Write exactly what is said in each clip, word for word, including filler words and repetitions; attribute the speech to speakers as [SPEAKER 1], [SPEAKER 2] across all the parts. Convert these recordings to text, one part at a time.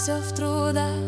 [SPEAKER 1] все в трудах,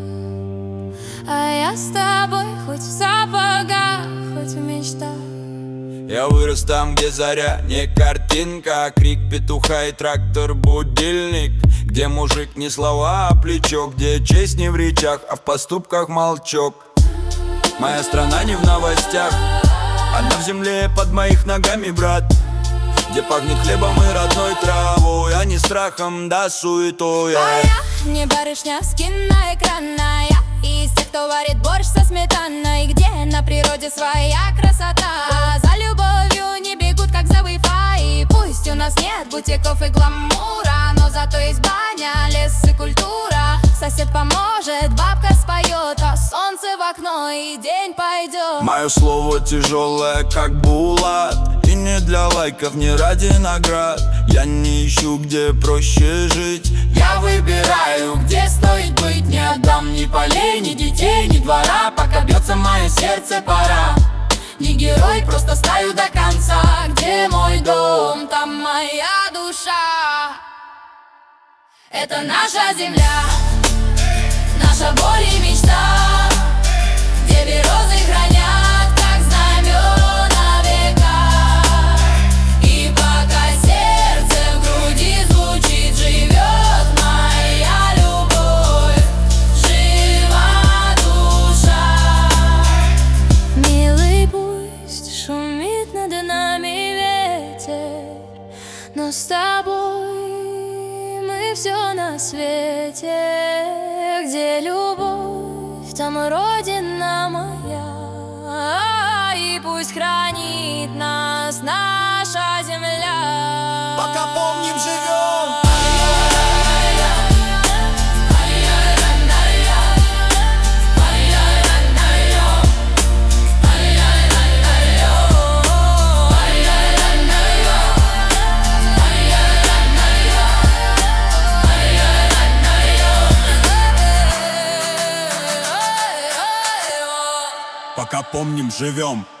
[SPEAKER 1] а я с тобой хоть в сапогах, хоть в мечтах.
[SPEAKER 2] Я вырос там, где заря не картинка, а крик петуха и трактор-будильник. Где мужик не слова, а плечо, где честь не в речах, а в поступках молчок. Моя страна не в новостях, она в земле под моих ногами, брат. Где пахнет хлебом и родной травой, а не страхом да суетой.
[SPEAKER 1] А я не барышня с киноэкрана, я из тех, кто варит борщ со сметаной. Где на природе своя красота, за любовью не бегут, как за Wi-Fi. Пусть у нас нет бутиков и гламура, но зато есть баня, лес и культура. Сосед поможет, бабка споет, а солнце в окно и день пойдет.
[SPEAKER 2] Мое слово тяжелое, как булат, и не для лайков, не ради наград. Я не ищу, где проще жить, я выбираю, где стоит быть. Не отдам ни полей, ни детей, ни двора, пока бьется мое сердце, пора. Не герой, просто стою до конца. Где мой дом, там моя душа. Это наша земля, наша боль и мечта, где березы хранят, как знамена века. И пока сердце в груди звучит, живет моя любовь, жива душа. Милый, пусть шумит над нами ветер, но с тобой мы все на свете. Где любовь, там родина моя, и пусть хранит нас наша земля. Пока помним, живем.
[SPEAKER 3] Пока помним, живем.